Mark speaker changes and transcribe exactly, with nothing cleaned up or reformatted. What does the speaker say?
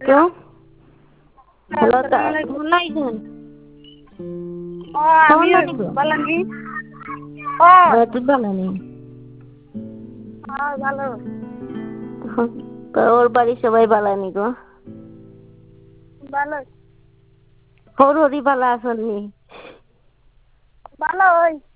Speaker 1: তো হ্যালো তা
Speaker 2: আসসালামু আলাইকুম।
Speaker 1: ভালো আছেন?
Speaker 2: ও আমি
Speaker 1: ভালো নিগো
Speaker 2: ভালো নি ও
Speaker 1: তুই ভালো নেই
Speaker 2: হ্যাঁ ভালো
Speaker 1: তো ওর বাড়ির সবাই ভালো নিগো
Speaker 2: ভালো
Speaker 1: ওর হরি ভালো আসেননি
Speaker 2: ভালো ওই